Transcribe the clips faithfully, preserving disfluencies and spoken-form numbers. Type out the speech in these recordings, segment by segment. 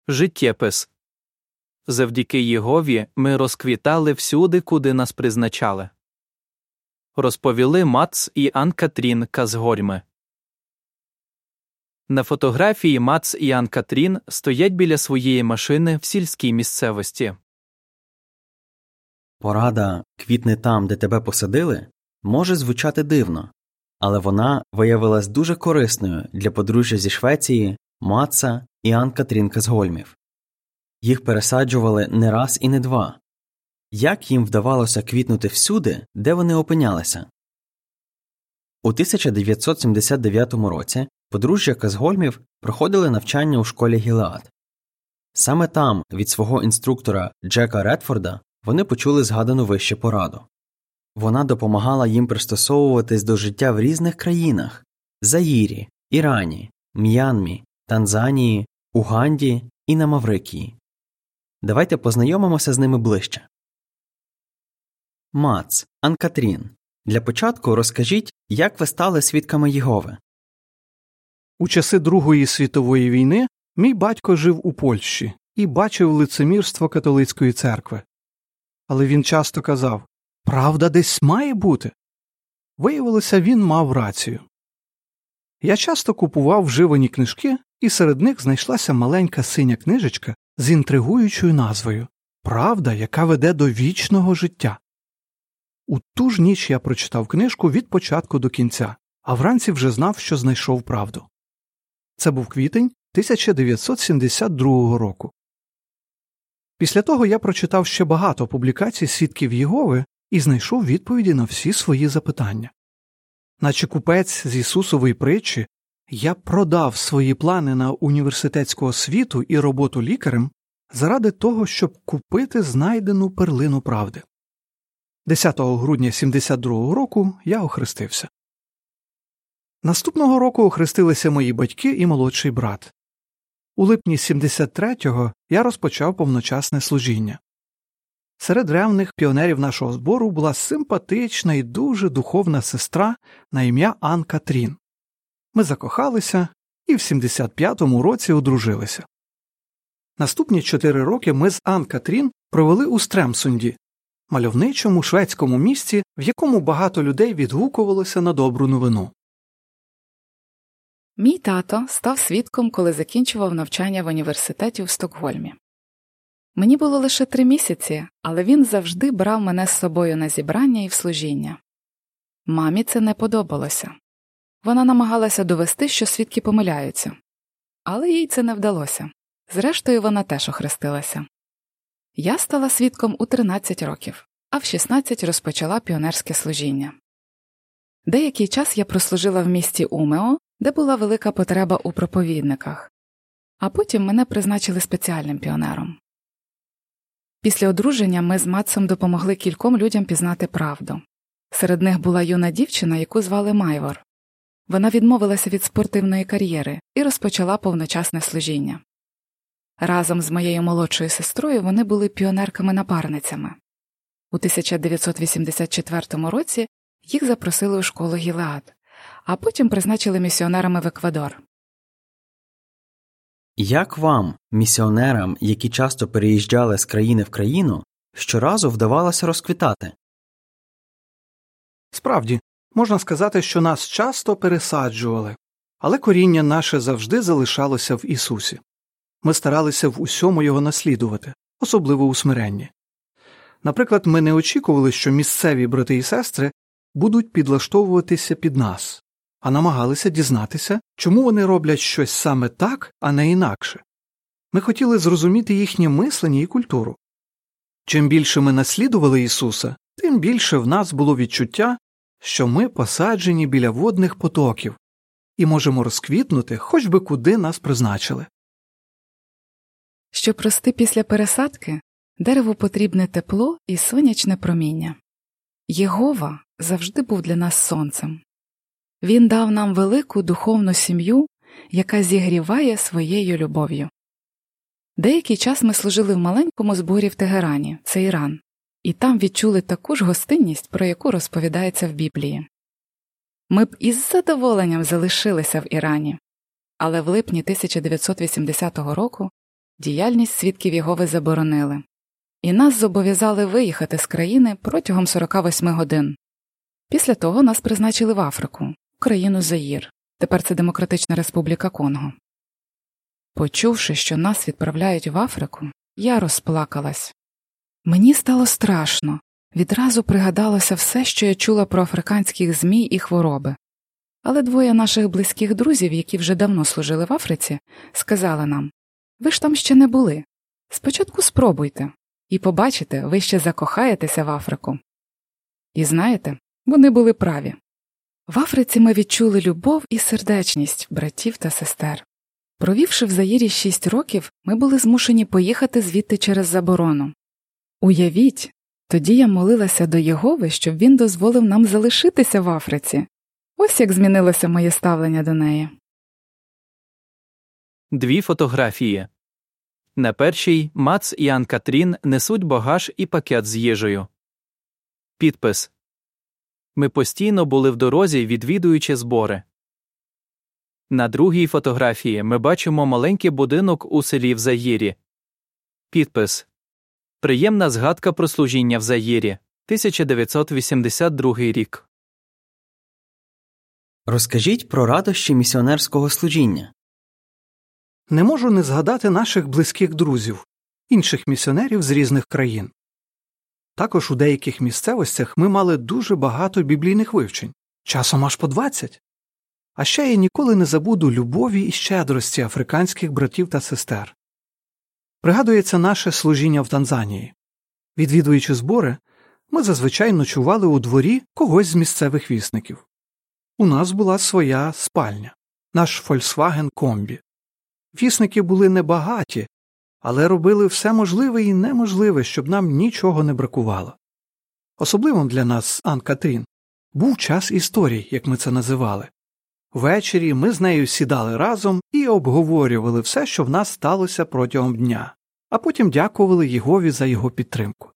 Життєпис. Завдяки Єгові ми розквітали всюди, куди нас призначали. Розповіли Мац і Ан-Катрін Казгольми. На фотографії Мац і Ан-Катрін стоять біля своєї машини в сільській місцевості. Порада «квітни там, де тебе посадили» може звучати дивно, але вона виявилась дуже корисною для подружжя зі Швеції Маца і Ан-Катрін Казгольмів. Їх пересаджували не раз і не два. Як їм вдавалося квітнути всюди, де вони опинялися? У тисяча дев'ятсот сімдесят дев'ятому році подружжя Казгольмів проходили навчання у школі Гілеад. Саме там від свого інструктора Джека Редфорда вони почули згадану вище пораду. Вона допомагала їм пристосовуватись до життя в різних країнах – Заїрі, Ірані, М'янмі, Танзанії, Уганді і на Маврикії. Давайте познайомимося з ними ближче. Мац, Ан-Катрін, для початку розкажіть, як ви стали свідками Єгови. У часи Другої світової війни мій батько жив у Польщі і бачив лицемірство католицької церкви. Але він часто казав, правда десь має бути. Виявилося, він мав рацію. Я часто купував вживані книжки, і серед них знайшлася маленька синя книжечка з інтригуючою назвою «Правда, яка веде до вічного життя». У ту ж ніч я прочитав книжку від початку до кінця, а вранці вже знав, що знайшов правду. Це був квітень тисяча дев'ятсот сімдесят другого року. Після того я прочитав ще багато публікацій свідків Єгови і знайшов відповіді на всі свої запитання. Наче купець з Ісусової притчі, я продав свої плани на університетську освіту і роботу лікарем заради того, щоб купити знайдену перлину правди. десятого грудня сімдесят другого року я охрестився. Наступного року охрестилися мої батьки і молодший брат. У липні сімдесят третього я розпочав повночасне служіння. Серед ревних піонерів нашого збору була симпатична і дуже духовна сестра на ім'я Ан-Катрін. Ми закохалися і в сімдесят п'ятому році одружилися. Наступні чотири роки ми з Ан-Катрін провели у Стремсунді, мальовничому шведському місті, в якому багато людей відгукувалося на добру новину. Мій тато став свідком, коли закінчував навчання в університеті в Стокгольмі. Мені було лише три місяці, але він завжди брав мене з собою на зібрання і в служіння. Мамі це не подобалося. Вона намагалася довести, що свідки помиляються. Але їй це не вдалося. Зрештою, вона теж охрестилася. Я стала свідком у тринадцять років, а в шістнадцять розпочала піонерське служіння. Деякий час я прослужила в місті Умео, де була велика потреба у проповідниках. А потім мене призначили спеціальним піонером. Після одруження ми з Мацом допомогли кільком людям пізнати правду. Серед них була юна дівчина, яку звали Майвор. Вона відмовилася від спортивної кар'єри і розпочала повночасне служіння. Разом з моєю молодшою сестрою вони були піонерками-напарницями. У тисяча дев'ятсот вісімдесят четвертому році їх запросили у школу Гілеад, а потім призначили місіонерами в Еквадор. Як вам, місіонерам, які часто переїжджали з країни в країну, щоразу вдавалося розквітати? Справді, можна сказати, що нас часто пересаджували, але коріння наше завжди залишалося в Ісусі. Ми старалися в усьому Його наслідувати, особливо у смиренні. Наприклад, ми не очікували, що місцеві брати і сестри будуть підлаштовуватися під нас, а намагалися дізнатися, чому вони роблять щось саме так, а не інакше. Ми хотіли зрозуміти їхнє мислення і культуру. Чим більше ми наслідували Ісуса, тим більше в нас було відчуття, що ми посаджені біля водних потоків і можемо розквітнути, хоч би куди нас призначили. Щоб рости після пересадки, дереву потрібне тепло і сонячне проміння. Єгова завжди був для нас сонцем. Він дав нам велику духовну сім'ю, яка зігріває своєю любов'ю. Деякий час ми служили в маленькому зборі в Тегерані, це Іран, і там відчули таку ж гостинність, про яку розповідається в Біблії. Ми б із задоволенням залишилися в Ірані, але в липні тисяча дев'ятсот вісімдесятого року діяльність свідків Єгови заборонили. І нас зобов'язали виїхати з країни протягом сорока восьми годин. Після того нас призначили в Африку, в країну Заїр. Тепер це Демократична Республіка Конго. Почувши, що нас відправляють в Африку, я розплакалась. Мені стало страшно. Відразу пригадалося все, що я чула про африканських змій і хвороби. Але двоє наших близьких друзів, які вже давно служили в Африці, сказали нам: «Ви ж там ще не були. Спочатку спробуйте. І побачите, ви ще закохаєтеся в Африку». І знаєте, вони були праві. В Африці ми відчули любов і сердечність братів та сестер. Провівши в Заїрі шість років, ми були змушені поїхати звідти через заборону. Уявіть, тоді я молилася до Єгови, щоб він дозволив нам залишитися в Африці. Ось як змінилося моє ставлення до неї. Дві фотографії. На першій Мац і Ан-Катрін несуть багаж і пакет з їжею. Підпис: «Ми постійно були в дорозі, відвідуючи збори». На другій фотографії ми бачимо маленький будинок у селі в Заїрі. Підпис: «Приємна згадка про служіння в Заїрі. тисяча дев'ятсот вісімдесят другий рік». Розкажіть про радощі місіонерського служіння. Не можу не згадати наших близьких друзів, інших місіонерів з різних країн. Також у деяких місцевостях ми мали дуже багато біблійних вивчень, часом аж по двадцять. А ще я ніколи не забуду любові і щедрості африканських братів та сестер. Пригадується наше служіння в Танзанії. Відвідуючи збори, ми зазвичай ночували у дворі когось з місцевих вісників. У нас була своя спальня, наш Volkswagen Комбі. Вісники були небагаті, але робили все можливе і неможливе, щоб нам нічого не бракувало. Особливим для нас з Ан-Катрін був час історій, як ми це називали. Ввечері ми з нею сідали разом і обговорювали все, що в нас сталося протягом дня, а потім дякували Єгові за його підтримку.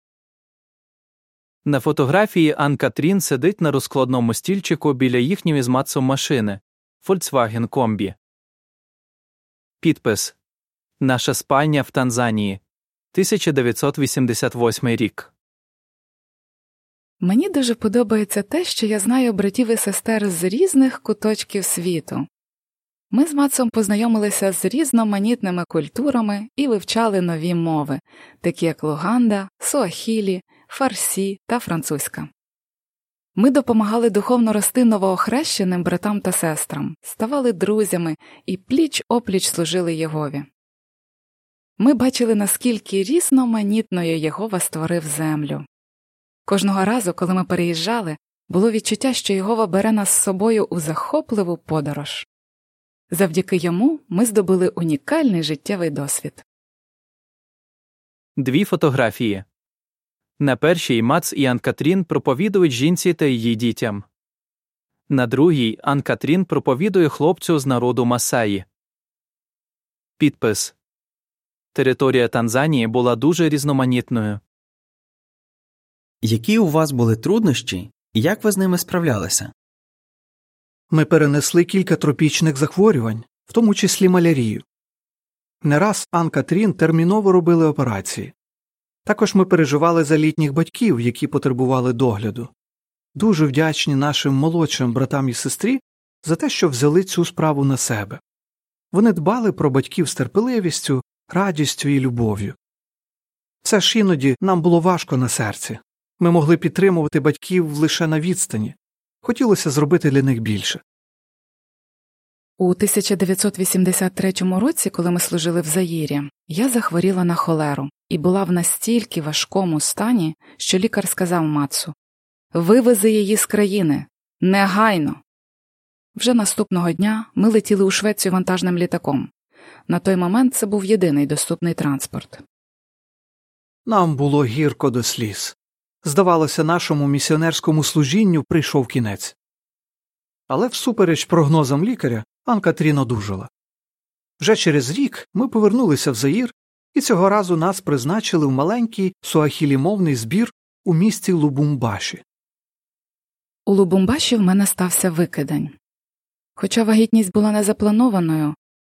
На фотографії Ан-Катрін сидить на розкладному стільчику біля їхньої з Мацом машини – Volkswagen Комбі. Підпис: «Наша спальня в Танзанії. тисяча дев'ятсот вісімдесят восьмий рік». Мені дуже подобається те, що я знаю братів і сестер з різних куточків світу. Ми з Мацом познайомилися з різноманітними культурами і вивчали нові мови, такі як луганда, суахілі, фарсі та французька. Ми допомагали духовно рости новоохрещеним братам та сестрам, ставали друзями і пліч-опліч служили Єгові. Ми бачили, наскільки різноманітною Єгова створив землю. Кожного разу, коли ми переїжджали, було відчуття, що Єгова бере нас з собою у захопливу подорож. Завдяки йому ми здобули унікальний життєвий досвід. Дві фотографії. На першій Мац і Ан-Катрін проповідують жінці та її дітям. На другій Ан-Катрін проповідує хлопцю з народу Масаї. Підпис: «Територія Танзанії була дуже різноманітною». Які у вас були труднощі і як ви з ними справлялися? Ми перенесли кілька тропічних захворювань, в тому числі малярію. Не раз Ан-Катрін терміново робили операції. Також ми переживали за літніх батьків, які потребували догляду. Дуже вдячні нашим молодшим братам і сестрі за те, що взяли цю справу на себе. Вони дбали про батьків з терпеливістю, радістю і любов'ю. Все ж іноді нам було важко на серці. Ми могли підтримувати батьків лише на відстані. Хотілося зробити для них більше. У тисяча дев'ятсот вісімдесят третьому році, коли ми служили в Заїрі, я захворіла на холеру і була в настільки важкому стані, що лікар сказав Мацу: «Вивези її з країни! Негайно!» Вже наступного дня ми летіли у Швецію вантажним літаком. На той момент це був єдиний доступний транспорт. Нам було гірко до сліз. Здавалося, нашому місіонерському служінню прийшов кінець. Але всупереч прогнозам лікаря, Ан-Катрін одужала. Вже через рік ми повернулися в Заїр, і цього разу нас призначили в маленький суахілімовний збір у місті Лубумбаші. У Лубумбаші в мене стався викидень. Хоча вагітність була незапланованою,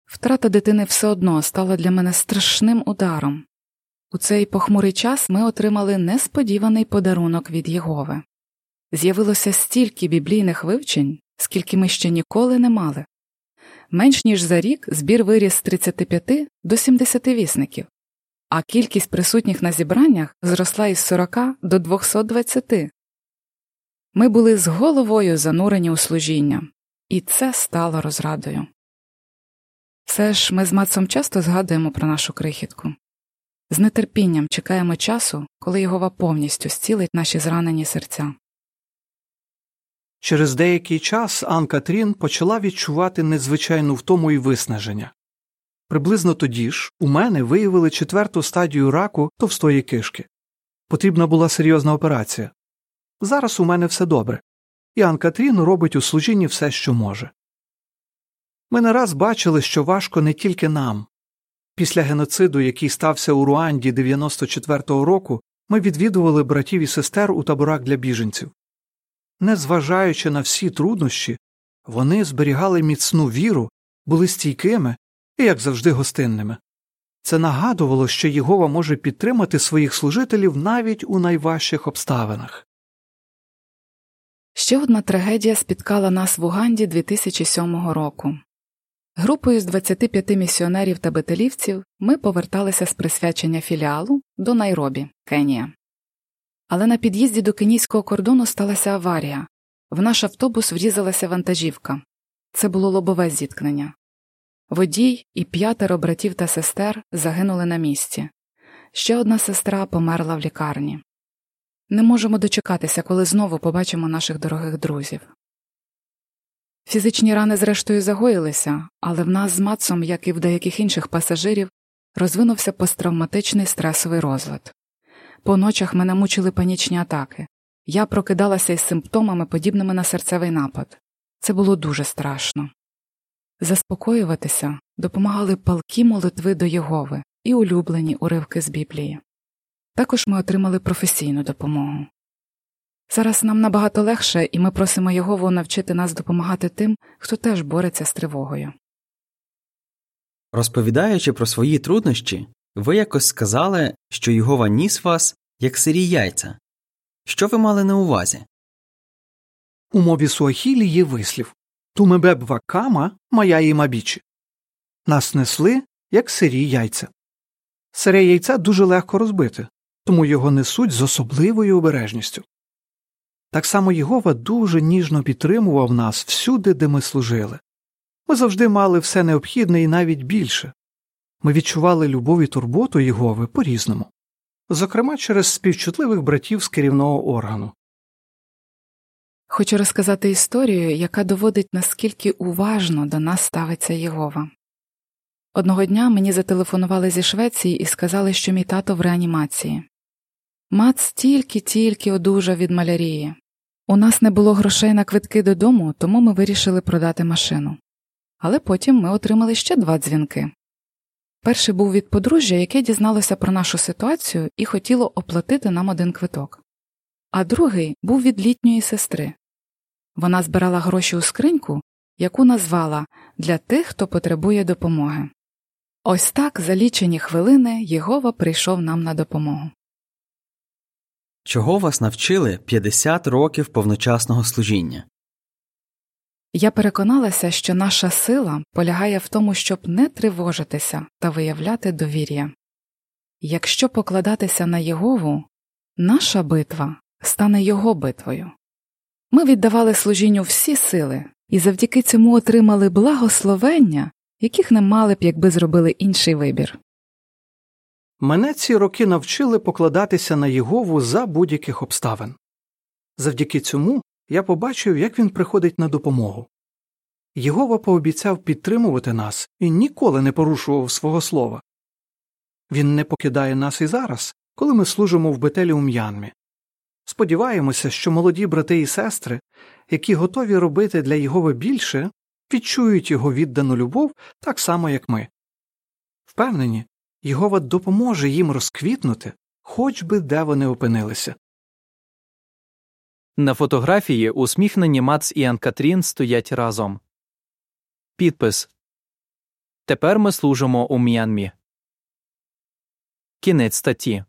Втрата дитини все одно стала для мене страшним ударом. У цей похмурий час ми отримали несподіваний подарунок від Єгови. З'явилося стільки біблійних вивчень, скільки ми ще ніколи не мали. Менш ніж за рік збір виріс з тридцяти п'яти до сімдесяти вісників, а кількість присутніх на зібраннях зросла із сорока до двохсот двадцяти. Ми були з головою занурені у служіння, і це стало розрадою. Все ж ми з Мацом часто згадуємо про нашу крихітку. З нетерпінням чекаємо часу, коли Єгова повністю зцілить наші зранені серця. Через деякий час Ан-Катрін почала відчувати незвичайну втому і виснаження. Приблизно тоді ж у мене виявили четверту стадію раку товстої кишки. Потрібна була серйозна операція. Зараз у мене все добре, і Ан-Катрін робить у служінні все, що може. Ми не раз бачили, що важко не тільки нам. Після геноциду, який стався у Руанді дев'яносто четвертого року, ми відвідували братів і сестер у таборах для біженців. Незважаючи на всі труднощі, вони зберігали міцну віру, були стійкими і, як завжди, гостинними. Це нагадувало, що Єгова може підтримати своїх служителів навіть у найважчих обставинах. Ще одна трагедія спіткала нас в Уганді дві тисячі сьомого року. Групою з двадцяти п'яти місіонерів та бетелівців ми поверталися з присвячення філіалу до Найробі, Кенія. Але на під'їзді до кенійського кордону сталася аварія. В наш автобус врізалася вантажівка. Це було лобове зіткнення. Водій і п'ятеро братів та сестер загинули на місці. Ще одна сестра померла в лікарні. Не можемо дочекатися, коли знову побачимо наших дорогих друзів. Фізичні рани зрештою загоїлися, але в нас з Мацом, як і в деяких інших пасажирів, розвинувся посттравматичний стресовий розлад. По ночах мене мучили панічні атаки. Я прокидалася із симптомами, подібними на серцевий напад. Це було дуже страшно. Заспокоюватися допомагали палкі молитви до Єгови і улюблені уривки з Біблії. Також ми отримали професійну допомогу. Зараз нам набагато легше, і ми просимо Єгову навчити нас допомагати тим, хто теж бореться з тривогою. Розповідаючи про свої труднощі, ви якось сказали, що Єгова ніс вас, як сирі яйця. Що ви мали на увазі? У мові суахілі є вислів «Тумебебва кама моя імабічі». Нас несли, як сирі яйця. Сире яйце дуже легко розбити, тому його несуть з особливою обережністю. Так само Єгова дуже ніжно підтримував нас всюди, де ми служили. Ми завжди мали все необхідне і навіть більше. Ми відчували любов і турботу Єгови по-різному. Зокрема, через співчутливих братів з керівного органу. Хочу розказати історію, яка доводить, наскільки уважно до нас ставиться Єгова. Одного дня мені зателефонували зі Швеції і сказали, що мій тато в реанімації. Мац тільки-тільки одужав від малярії. У нас не було грошей на квитки додому, тому ми вирішили продати машину. Але потім ми отримали ще два дзвінки. Перший був від подружжя, яке дізналося про нашу ситуацію і хотіло оплатити нам один квиток. А другий був від літньої сестри. Вона збирала гроші у скриньку, яку назвала «Для тих, хто потребує допомоги». Ось так за лічені хвилини Єгова прийшов нам на допомогу. Чого вас навчили п'ятдесят років повночасного служіння? Я переконалася, що наша сила полягає в тому, щоб не тривожитися та виявляти довір'я. Якщо покладатися на Єгову, наша битва стане Його битвою. Ми віддавали служінню всі сили, і завдяки цьому отримали благословення, яких не мали б, якби зробили інший вибір. Мене ці роки навчили покладатися на Єгову за будь-яких обставин. Завдяки цьому я побачив, як він приходить на допомогу. Єгова пообіцяв підтримувати нас і ніколи не порушував свого слова. Він не покидає нас і зараз, коли ми служимо в Бетелі у М'янмі. Сподіваємося, що молоді брати і сестри, які готові робити для Єгови більше, відчують його віддану любов так само, як ми. Впевнені, Єгова допоможе їм розквітнути, хоч би де вони опинилися. На фотографії усміхнені Мац і Ан-Катрін стоять разом. Підпис: Тепер ми служимо у М'янмі. Кінець статті.